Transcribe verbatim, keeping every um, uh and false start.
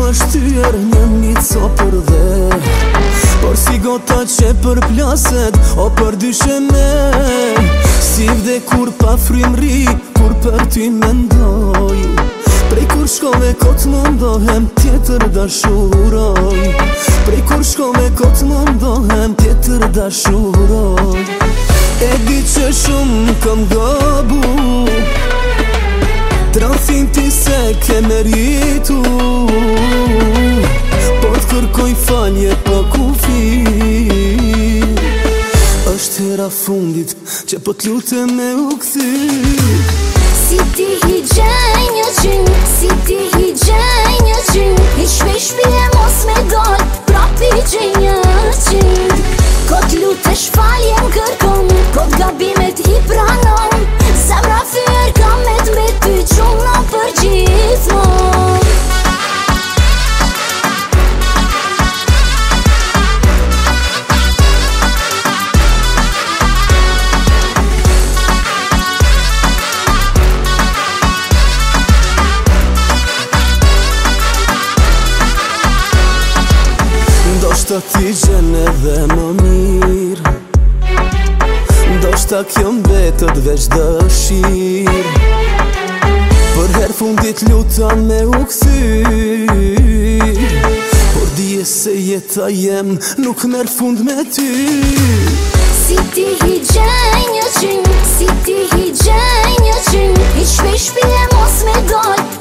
më shtyr një mico për dhe, por si gota që për plaset o për dyshe me. Si vde kur pa frymri, kur për ty mendoj, prej kur shkove kot mundohem tjetër dashuroj. Prej kur shkove kot mundohem tjetër dashuroj. E di që shumë këm gabu, trafin ti se ke meritu, po t'kërkoj falje po kufi. Është hera fundit që po t'lutem me u kthy. Si ti hi gjej një qyň, si ti hi gjej një qyň, i shpej shpije mos me dal, prapi gjej një qyň. Kot lutesh falje m'kërkon, kot gabimet i pranon, zemra fyr kam me t'mbet ty qumë për gjithmon. Ndoshta ti gjen edhe më mirë, ndoshta kjo mbetët veç dëshirë, për her fundit luta me u kthy. Por dije se jeta jem nuk merr fund me ty. Si ti hi gjej një qyň, si ti hi gjej një qyň, i shpej shpije mos me dal,